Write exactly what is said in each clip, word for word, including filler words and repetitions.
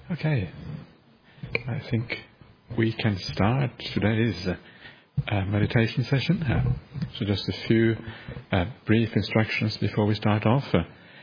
Okay, I think we can start today's uh, uh, meditation session. Uh, so just a few uh, brief instructions before we start off. Uh,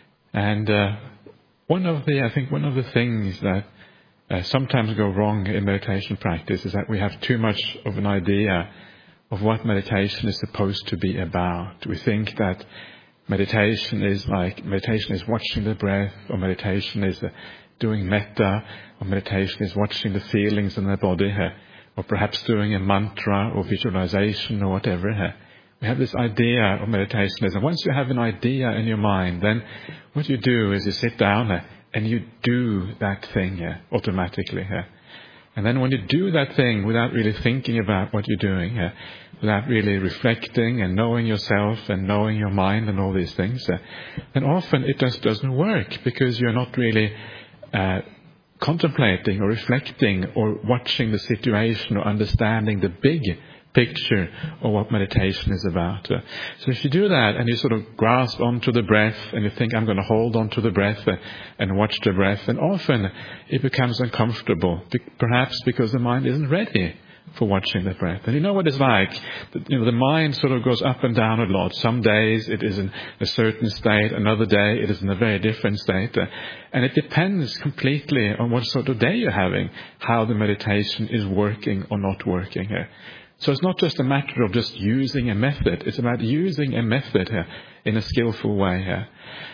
and uh, one of the, I think one of the things that uh, sometimes go wrong in meditation practice is that we have too much of an idea of what meditation is supposed to be about. We think that meditation is like, meditation is watching the breath, or meditation is uh, doing metta, or meditation is watching the feelings in the body, uh, or perhaps doing a mantra or visualization or whatever. Uh. We have this idea of meditation. And once you have an idea in your mind, then what you do is you sit down uh, and you do that thing uh, automatically. Uh. And then when you do that thing without really thinking about what you're doing, uh, without really reflecting and knowing yourself and knowing your mind and all these things, uh, then often it just doesn't work because you're not really uh, contemplating or reflecting or watching the situation or understanding the big picture of what meditation is about. Uh, so if you do that and you sort of grasp onto the breath and you think, I'm going to hold onto the breath uh, and watch the breath, then often it becomes uncomfortable, perhaps because the mind isn't ready for watching the breath. And you know what it's like? The, you know, the mind sort of goes up and down a lot. Some days it is in a certain state, another day it is in a very different state. Uh, and it depends completely on what sort of day you're having, how the meditation is working or not working. Uh, So it's not just a matter of just using a method. It's about using a method here in a skillful way here.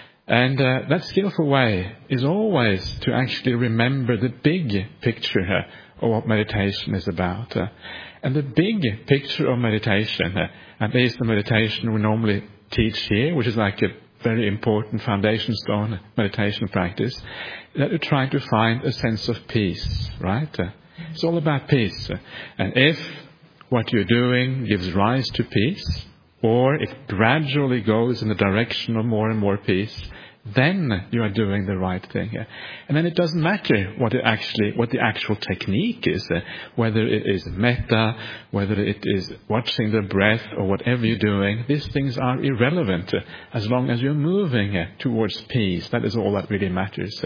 And uh, that skillful way is always to actually remember the big picture here of what meditation is about. Uh, and the big picture of meditation, uh, at least the meditation we normally teach here, which is like a very important foundation stone meditation practice, that we're trying to find a sense of peace, right? Uh, it's all about peace. Uh, and if what you're doing gives rise to peace, or it gradually goes in the direction of more and more peace, then you are doing the right thing. And then it doesn't matter what it actually, what the actual technique is, whether it is metta, whether it is watching the breath, or whatever you're doing. These things are irrelevant as long as you're moving towards peace. That is all that really matters.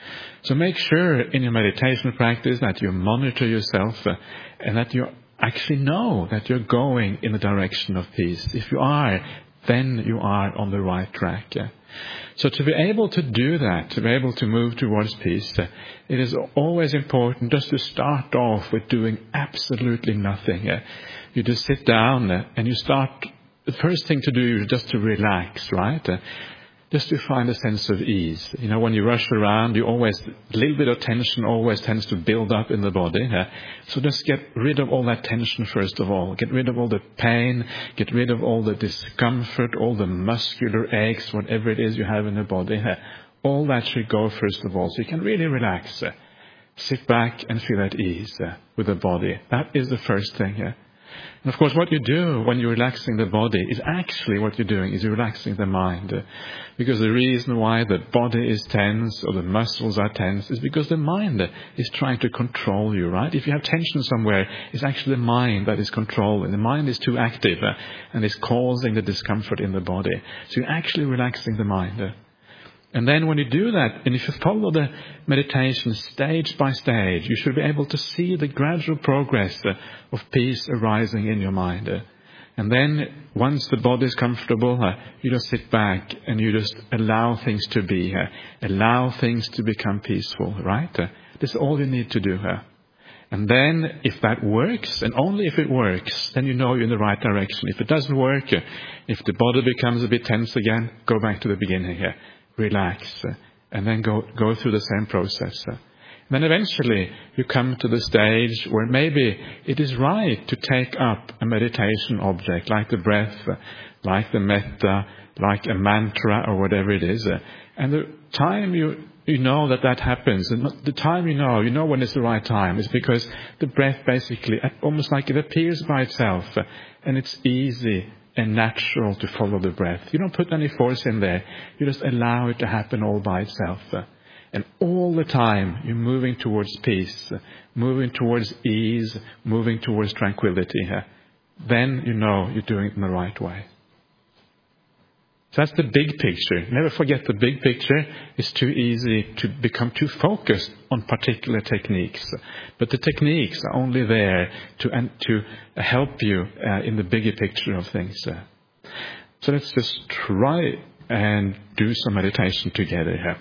So make sure in your meditation practice that you monitor yourself and that you actually know that you're going in the direction of peace. If you are, then you are on the right track. So to be able to do that, to be able to move towards peace, it is always important just to start off with doing absolutely nothing. You just sit down and you start, the first thing to do is just to relax, right? Just to find a sense of ease. You know, when you rush around, you always, a little bit of tension always tends to build up in the body. Uh, so just get rid of all that tension first of all. Get rid of all the pain, get rid of all the discomfort, all the muscular aches, whatever it is you have in the body. Uh, all that should go first of all, so you can really relax. Uh, sit back and feel at ease uh, with the body. That is the first thing. Uh, And of course, what you do when you're relaxing the body is actually what you're doing is you're relaxing the mind. Because the reason why the body is tense or the muscles are tense is because the mind is trying to control you, right? If you have tension somewhere, it's actually the mind that is controlling. The mind is too active and is causing the discomfort in the body. So you're actually relaxing the mind. And then when you do that, and if you follow the meditation stage by stage, you should be able to see the gradual progress uh, of peace arising in your mind. Uh, and then once the body is comfortable, uh, you just sit back and you just allow things to be, uh, allow things to become peaceful, right? Uh, this is all you need to do. Uh. And then if that works, and only if it works, then you know you're in the right direction. If it doesn't work, uh, if the body becomes a bit tense again, go back to the beginning here. Relax, uh, and then go go through the same process. Uh. Then eventually you come to the stage where maybe it is right to take up a meditation object like the breath, uh, like the metta, like a mantra or whatever it is. Uh. And the time you you know that that happens, and the time you know, you know when it's the right time, is because the breath basically, almost like it appears by itself, uh, and it's easy and natural to follow the breath. You don't put any force in there. You just allow it to happen all by itself. And all the time you're moving towards peace, moving towards ease, moving towards tranquility. Then you know you're doing it in the right way. So that's the big picture. Never forget the big picture. It's too easy to become too focused on particular techniques. But the techniques are only there to, to help you uh, in the bigger picture of things. So let's just try and do some meditation together here.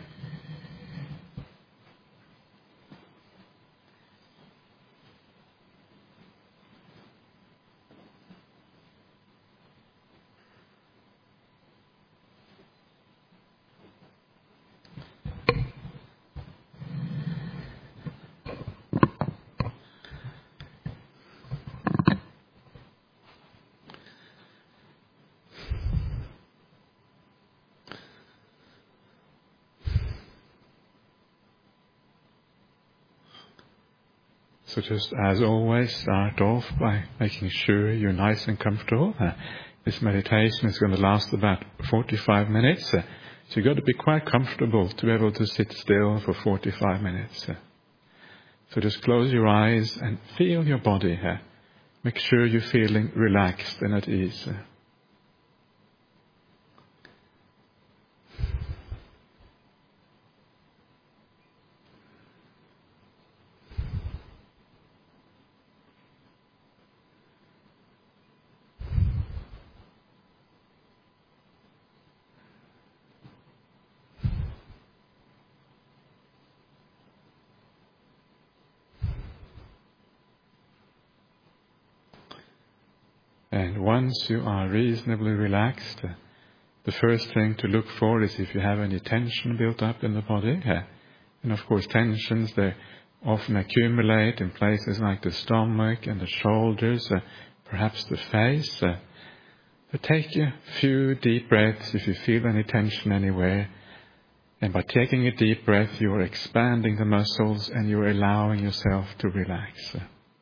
So just as always, start off by making sure you're nice and comfortable. Uh, this meditation is going to last about forty-five minutes. Uh, so you've got to be quite comfortable to be able to sit still for forty-five minutes. Uh, so just close your eyes and feel your body here. Uh, make sure you're feeling relaxed and at ease. Uh, And once you are reasonably relaxed, uh, the first thing to look for is if you have any tension built up in the body. Uh, and of course, tensions, they often accumulate in places like the stomach and the shoulders, uh, perhaps the face. Uh, but take a few deep breaths if you feel any tension anywhere. And by taking a deep breath, you are expanding the muscles and you are allowing yourself to relax. Uh,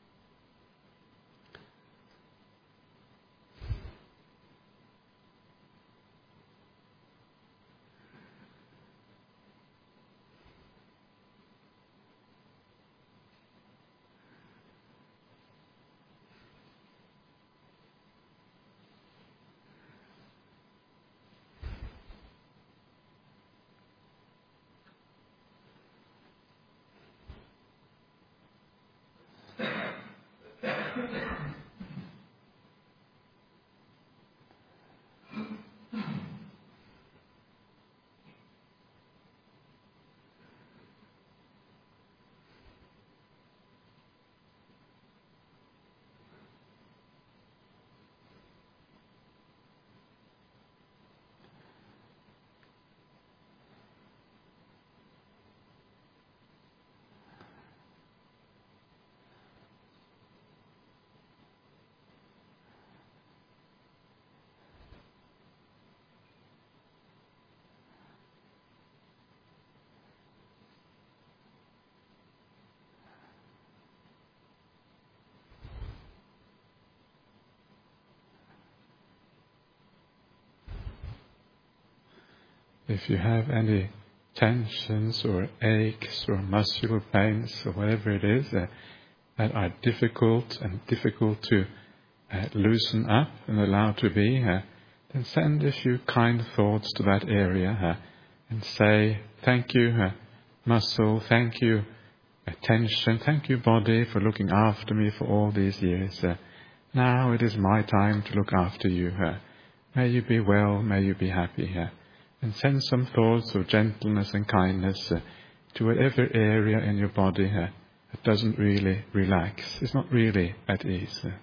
If you have any tensions or aches or muscular pains or whatever it is uh, that are difficult and difficult to uh, loosen up and allow to be, uh, then send a few kind thoughts to that area uh, and say, thank you, uh, muscle, thank you, uh, tension, thank you, body, for looking after me for all these years. Uh, now it is my time to look after you. Uh, may you be well, may you be happy. Uh, And send some thoughts of gentleness and kindness uh, to whatever area in your body uh, that doesn't really relax, is not really at ease. Uh.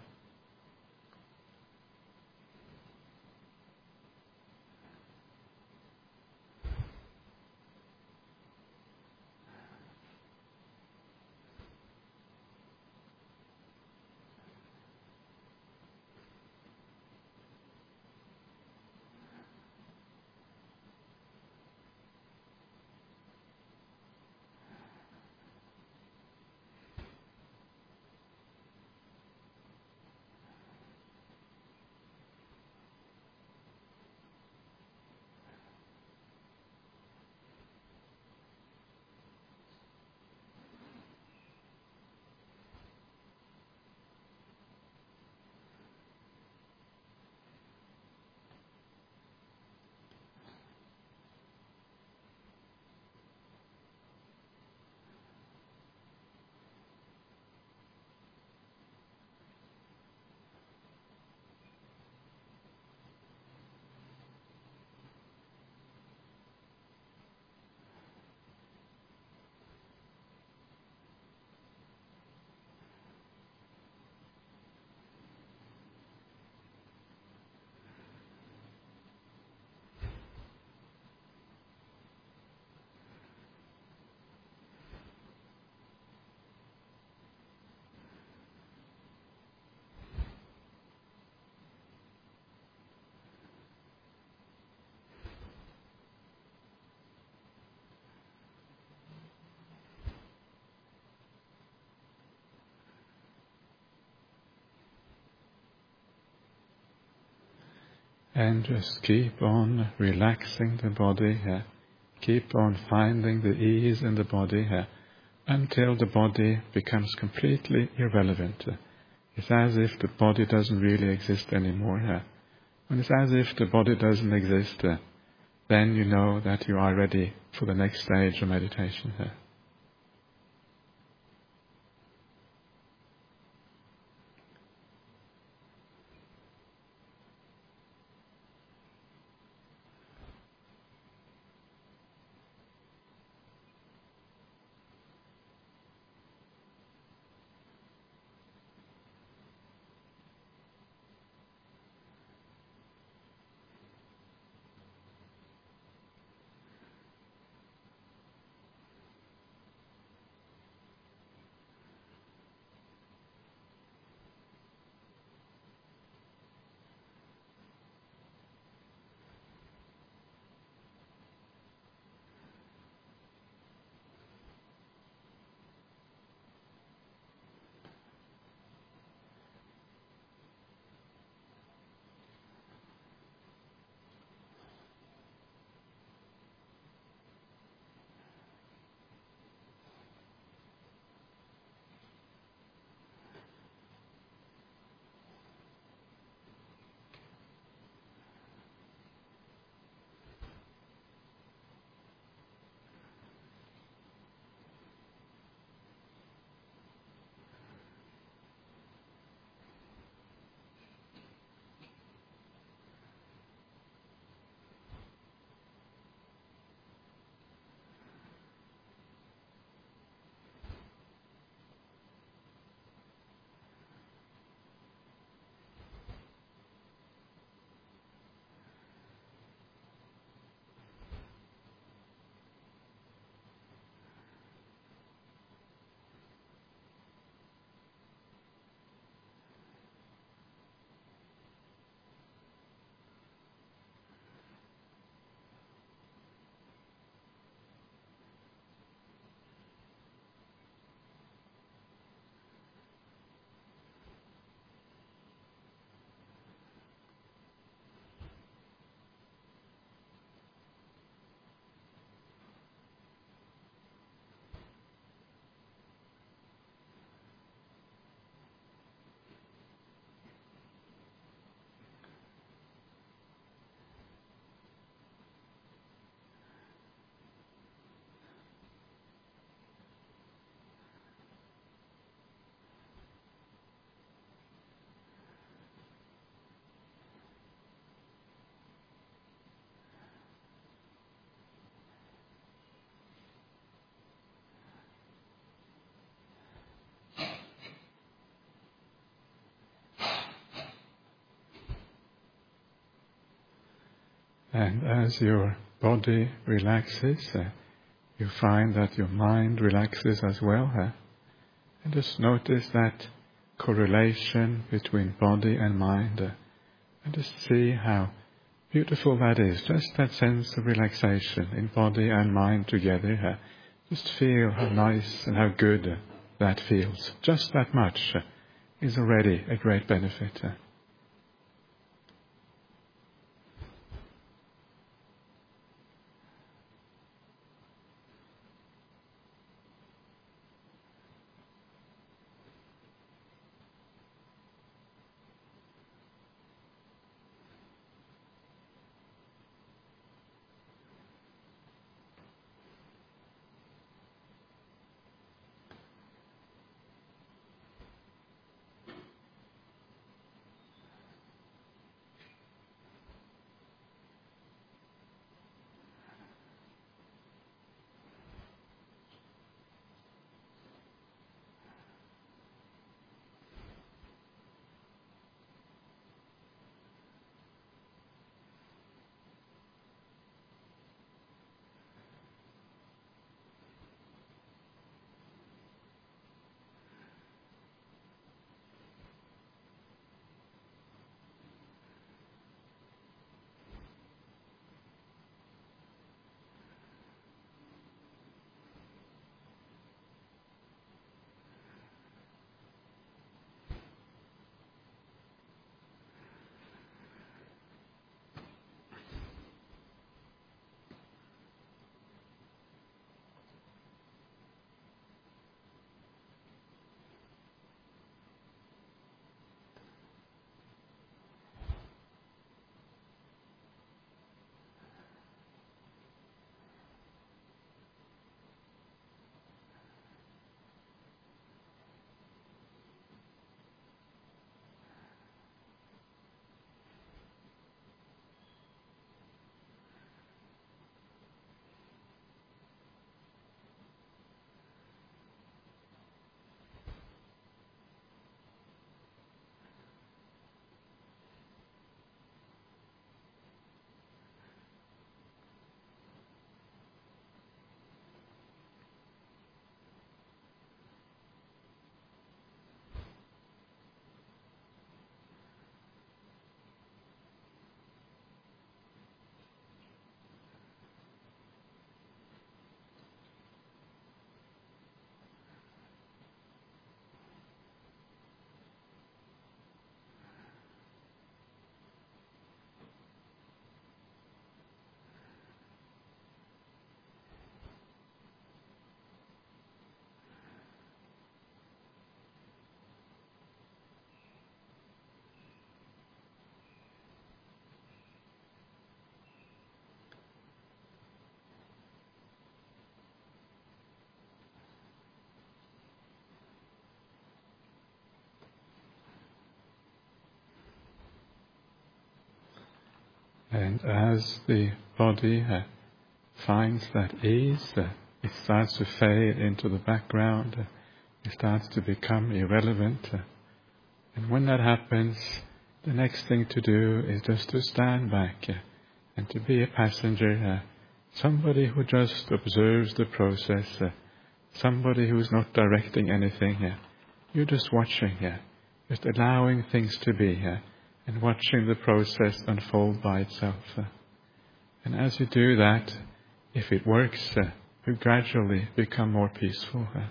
And just keep on relaxing the body, uh, keep on finding the ease in the body uh, until the body becomes completely irrelevant. Uh, it's as if the body doesn't really exist anymore. Uh, when it's as if the body doesn't exist, uh, then you know that you are ready for the next stage of meditation. Uh. And as your body relaxes, uh, you find that your mind relaxes as well. Uh, and just notice that correlation between body and mind. Uh, and just see how beautiful that is. Just that sense of relaxation in body and mind together. Uh, just feel how nice and how good uh, that feels. Just that much uh, is already a great benefit. Uh. And as the body uh, finds that ease, uh, it starts to fade into the background, uh, it starts to become irrelevant. Uh, and when that happens, the next thing to do is just to stand back uh, and to be a passenger, uh, somebody who just observes the process, uh, somebody who's not directing anything. Uh, you're just watching, uh, just allowing things to be, uh, and watching the process unfold by itself. Uh. And as you do that, if it works, uh, you gradually become more peaceful. Uh.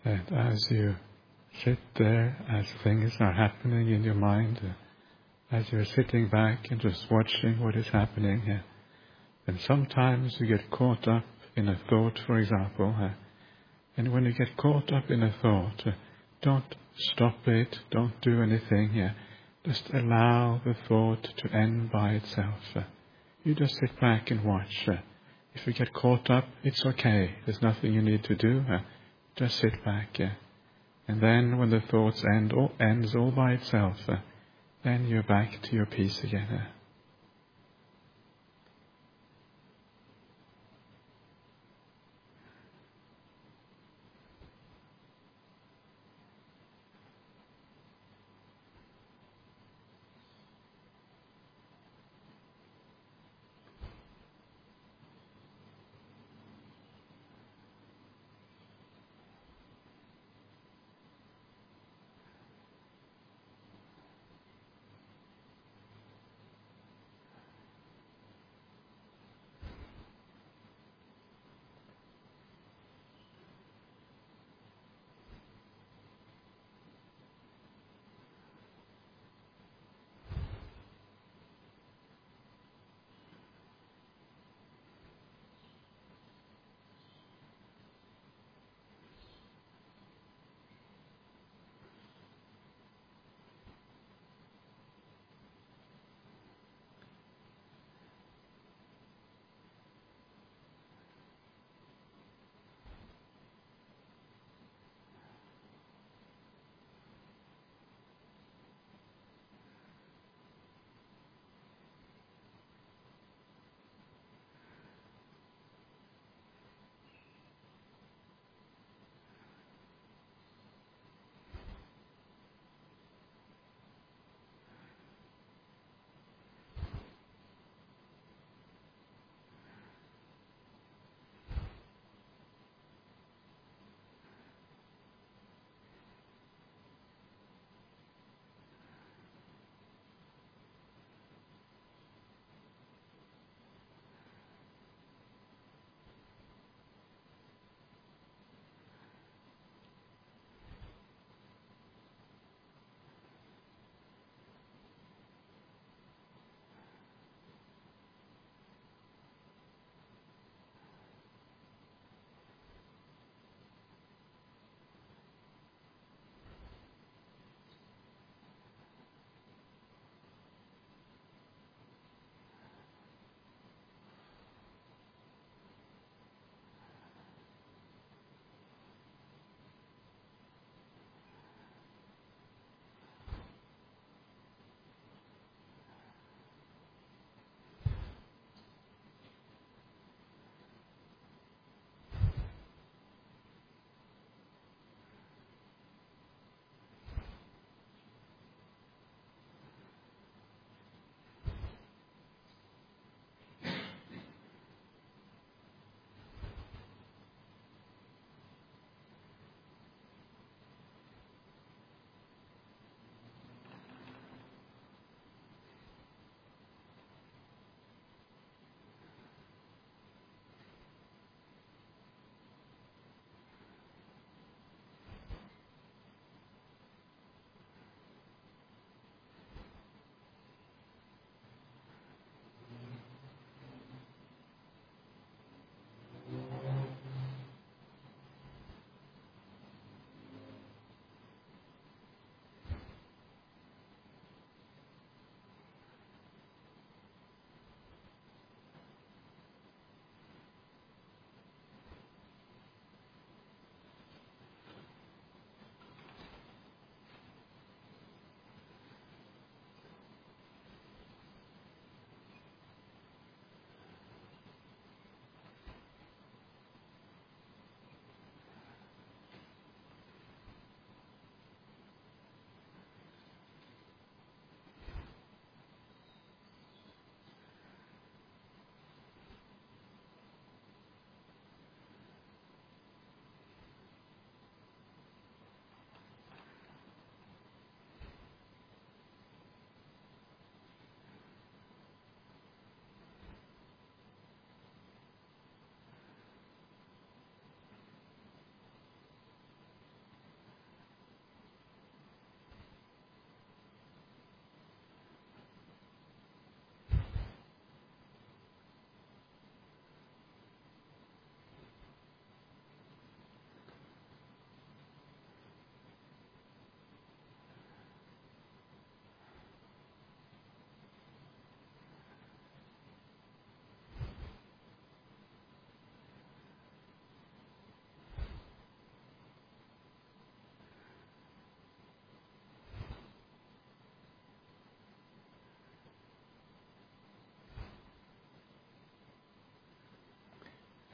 And as you sit there, as things are happening in your mind, uh, as you're sitting back and just watching what is happening, uh, and sometimes you get caught up in a thought, for example, uh, and when you get caught up in a thought, uh, don't stop it, don't do anything, uh, just allow the thought to end by itself. Uh, you just sit back and watch. Uh, if you get caught up, it's okay, there's nothing you need to do, uh, just sit back. Uh, And then when the thoughts end all, ends all by itself, uh, then you're back to your peace again. Uh.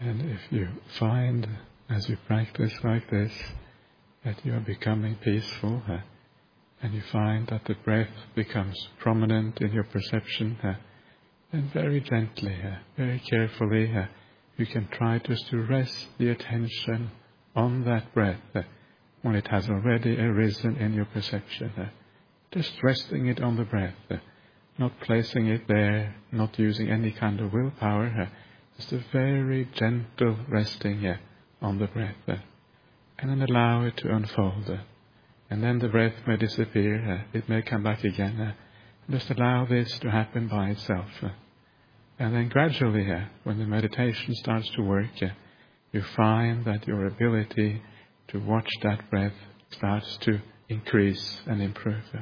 And if you find, as you practice like this, that you are becoming peaceful, uh, and you find that the breath becomes prominent in your perception, uh, then very gently, uh, very carefully, uh, you can try just to rest the attention on that breath uh, when it has already arisen in your perception. Uh, just resting it on the breath, uh, not placing it there, not using any kind of willpower, uh, just a very gentle resting uh, on the breath. Uh, and then allow it to unfold. Uh, and then the breath may disappear, uh, it may come back again. Uh, just allow this to happen by itself. Uh, and then gradually, uh, when the meditation starts to work, uh, you find that your ability to watch that breath starts to increase and improve. Uh.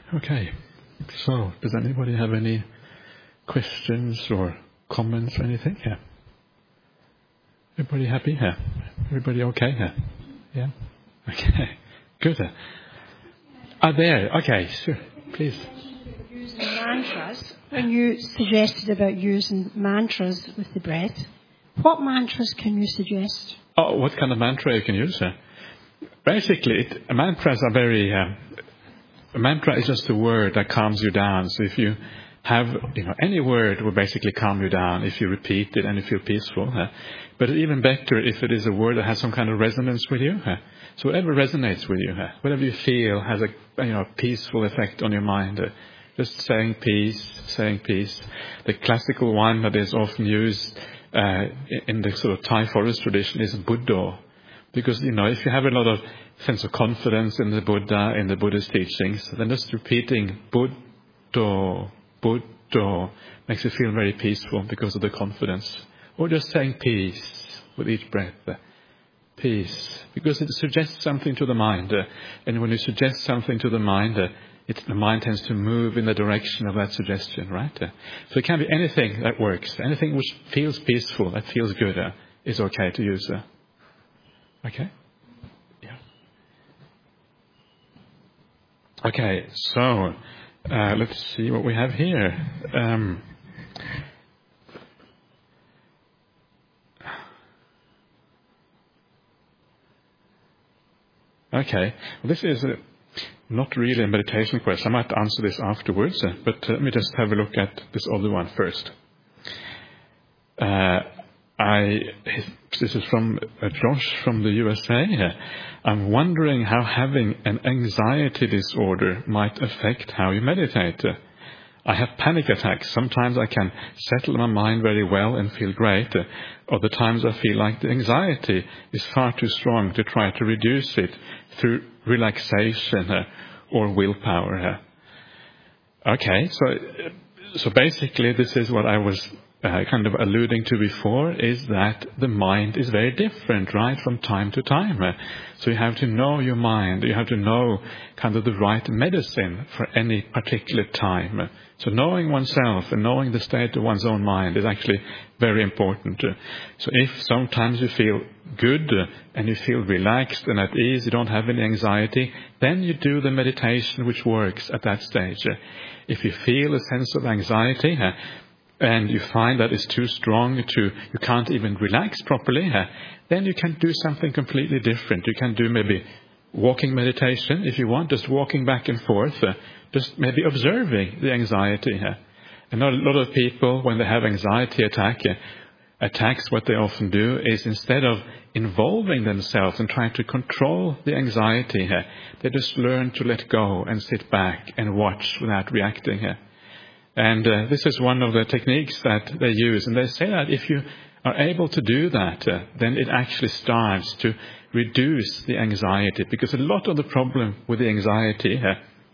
Okay. So, does anybody have any questions or comments or anything? Yeah. Everybody happy? Yeah. Everybody okay? Yeah. Yeah. Okay. Good. Ah, there. Okay. Sure. Please. Using mantras. When you suggested about using mantras with the breath, what mantras can you suggest? Oh, what kind of mantra you can use? Uh, basically, it, mantras are very. Uh, a mantra is just a word that calms you down. So if you have, you know, any word will basically calm you down if you repeat it and you feel peaceful. Uh, but even better if it is a word that has some kind of resonance with you. Uh, so whatever resonates with you, uh, whatever you feel has a, you know, peaceful effect on your mind. Uh, just saying peace, saying peace. The classical one that is often used uh, in the sort of Thai forest tradition is Buddha. Because, you know, if you have a lot of sense of confidence in the Buddha, in the Buddha's teachings, then just repeating Buddha, Buddha makes you feel very peaceful because of the confidence. Or just saying peace with each breath. Peace. Because it suggests something to the mind. Uh, and when you suggest something to the mind, uh, it, the mind tends to move in the direction of that suggestion, right? Uh, so it can be anything that works. Anything which feels peaceful, that feels good, uh, is okay to use. Uh. Okay? Yeah. Okay, so uh, let's see what we have here. Um, okay, well, this is a, not really a meditation question. I might answer this afterwards, uh, but uh, let me just have a look at this other one first. Uh, I, this is from uh, Josh from the U S A. Uh, I'm wondering how having an anxiety disorder might affect how you meditate. Uh, I have panic attacks. Sometimes I can settle my mind very well and feel great. Uh, other times I feel like the anxiety is far too strong to try to reduce it through relaxation uh, or willpower. Uh, okay, so so basically this is what I was Uh, kind of alluding to before, is that the mind is very different, right, from time to time. Uh, so you have to know your mind. You have to know kind of the right medicine for any particular time. Uh, so knowing oneself and knowing the state of one's own mind is actually very important. Uh, so if sometimes you feel good uh, and you feel relaxed and at ease, you don't have any anxiety, then you do the meditation which works at that stage. Uh, if you feel a sense of anxiety, uh, and you find that it's too strong, to you can't even relax properly, uh, then you can do something completely different. You can do maybe walking meditation if you want, just walking back and forth, uh, just maybe observing the anxiety. Uh. And a lot of people, when they have anxiety attack, uh, attacks, what they often do is instead of involving themselves and trying to control the anxiety, uh, they just learn to let go and sit back and watch without reacting. Uh. And uh, this is one of the techniques that they use. And they say that if you are able to do that, uh, then it actually starts to reduce the anxiety. Because a lot of the problem with the anxiety uh,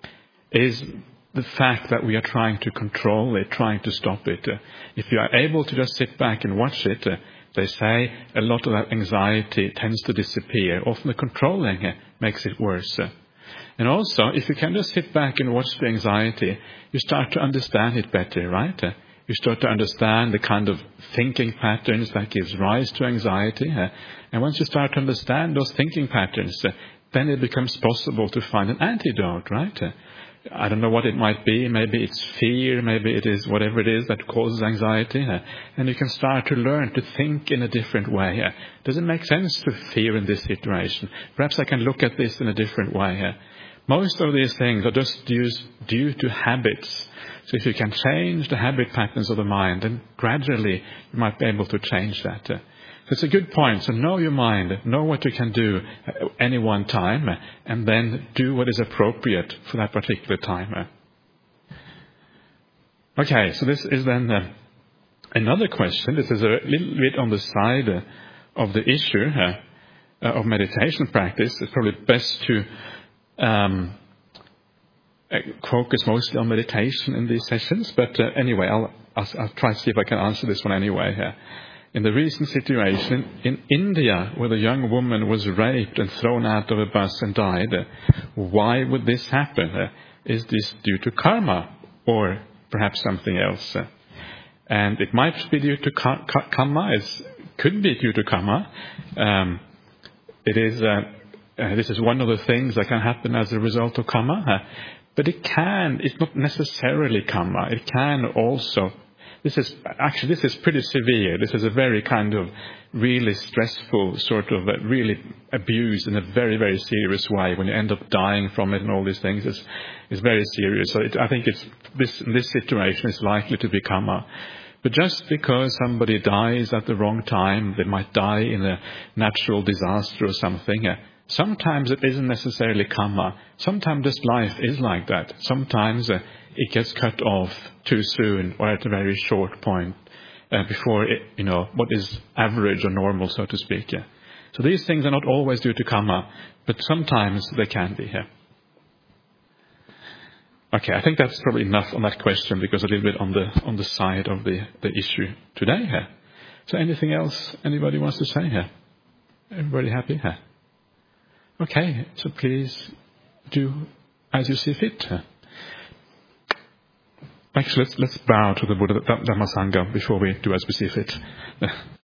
is the fact that we are trying to control it, trying to stop it. Uh, if you are able to just sit back and watch it, uh, they say a lot of that anxiety tends to disappear. Often the controlling uh, makes it worse. Uh, And also, if you can just sit back and watch the anxiety, you start to understand it better, right? Uh, you start to understand the kind of thinking patterns that gives rise to anxiety. Uh, and once you start to understand those thinking patterns, uh, then it becomes possible to find an antidote, right? Uh, I don't know what it might be. Maybe it's fear. Maybe it is whatever it is that causes anxiety. Uh, and you can start to learn to think in a different way. Uh, does it make sense to fear in this situation? Perhaps I can look at this in a different way. Uh, Most of these things are just due to habits. So if you can change the habit patterns of the mind, then gradually you might be able to change that. Uh, so it's a good point. So know your mind, know what you can do at any one time, uh, and then do what is appropriate for that particular time. Uh. Okay, so this is then uh, another question. This is a little bit on the side uh, of the issue uh, uh, of meditation practice. It's probably best to Um, focus mostly on meditation in these sessions, but uh, anyway, I'll, I'll, I'll try to see if I can answer this one anyway here. In the recent situation in India, where the young woman was raped and thrown out of a bus and died, uh, why would this happen? Uh, is this due to karma or perhaps something else? Uh, and it might be due to ka- ka- karma. It could be due to karma. Um, it is. Uh, uh, this is one of the things that can happen as a result of karma. Uh, but it can. It's not necessarily karma. It can also. This is actually this is pretty severe. This is a very kind of really stressful sort of uh, really abused in a very very serious way. When you end up dying from it and all these things, it's it's very serious. So it, I think it's this this situation is likely to be karma. But just because somebody dies at the wrong time, they might die in a natural disaster or something. Uh, sometimes it isn't necessarily karma. Sometimes just life is like that. Sometimes uh, it gets cut off too soon or at a very short point uh, before it, you know, what is average or normal, so to speak. Yeah. So these things are not always due to karma, but sometimes they can be. Yeah. Okay, I think that's probably enough on that question because a little bit on the on the side of the, the issue today here. So anything else anybody wants to say here? Everybody happy here? Okay, so please do as you see fit. Actually, let's, let's bow to the Buddha Dhamma Sangha before we do as we see fit.